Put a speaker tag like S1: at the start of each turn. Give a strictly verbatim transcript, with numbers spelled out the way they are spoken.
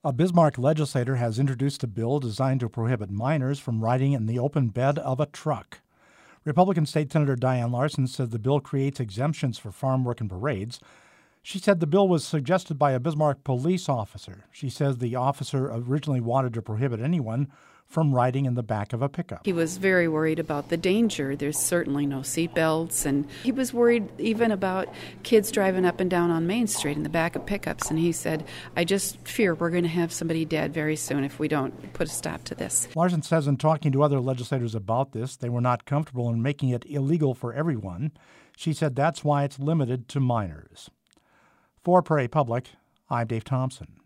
S1: A Bismarck legislator has introduced a bill designed to prohibit minors from riding in the open bed of a truck. Republican State Senator Diane Larson said the bill creates exemptions for farm work and parades. She said the bill was suggested by a Bismarck police officer. She says the officer originally wanted to prohibit anyone from riding in the back of a pickup.
S2: He was very worried about the danger. There's certainly no seat belts, and he was worried even about kids driving up and down on Main Street in the back of pickups. And he said, I just fear we're going to have somebody dead very soon if we don't put a stop to this.
S1: Larson says in talking to other legislators about this, they were not comfortable in making it illegal for everyone. She said that's why it's limited to minors. For Prairie Public, I'm Dave Thompson.